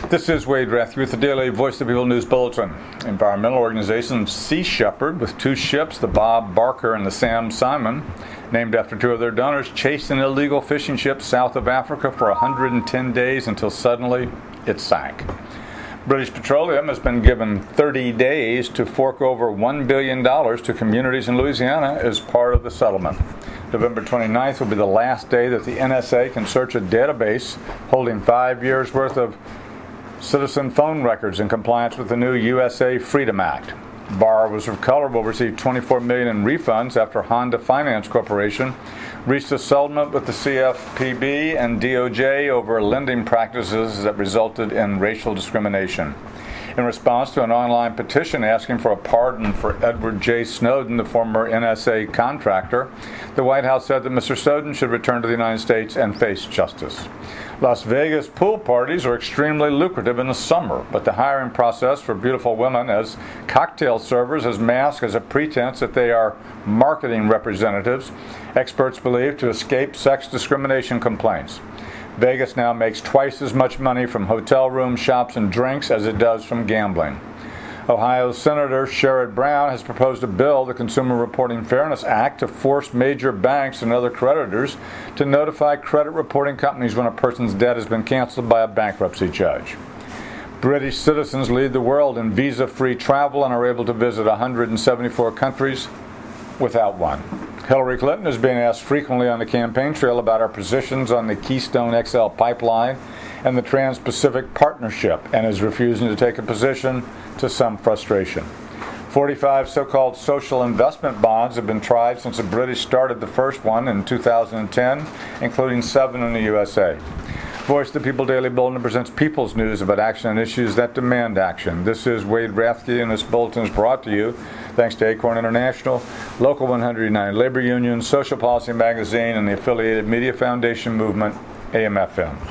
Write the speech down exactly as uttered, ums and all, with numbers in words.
This is Wade Rathke with the Daily Voice of the People News Bulletin. Environmental organization Sea Shepherd, with two ships, the Bob Barker and the Sam Simon, named after two of their donors, chased an illegal fishing ship south of Africa for one hundred ten days until suddenly it sank. British Petroleum has been given thirty days to fork over one billion dollars to communities in Louisiana as part of the settlement. November twenty-ninth will be the last day that the N S A can search a database holding five years' worth of citizen phone records in compliance with the new U S A Freedom Act. Borrowers of color will receive twenty-four million dollars in refunds after Honda Finance Corporation reached a settlement with the C F P B and D O J over lending practices that resulted in racial discrimination. In response to an online petition asking for a pardon for Edward J. Snowden, the former N S A contractor, the White House said that Mister Snowden should return to the United States and face justice. Las Vegas pool parties are extremely lucrative in the summer, but the hiring process for beautiful women as cocktail servers is masked as a pretense that they are marketing representatives, experts believe, to escape sex discrimination complaints. Vegas now makes twice as much money from hotel rooms, shops, and drinks as it does from gambling. Ohio Senator Sherrod Brown has proposed a bill, the Consumer Reporting Fairness Act, to force major banks and other creditors to notify credit reporting companies when a person's debt has been canceled by a bankruptcy judge. British citizens lead the world in visa-free travel and are able to visit one hundred seventy-four countries without one. Hillary Clinton is being asked frequently on the campaign trail about her positions on the Keystone X L pipeline and the Trans-Pacific Partnership, and is refusing to take a position, to some frustration. forty-five so-called social investment bonds have been tried since the British started the first one in two thousand ten, including seven in the U S A. Voice of the People Daily Bulletin presents people's news about action and issues that demand action. This is Wade Rathke, and this bulletin is brought to you thanks to Acorn International, Local one hundred nine Labor Union, Social Policy Magazine, and the affiliated Media Foundation Movement, A M F M.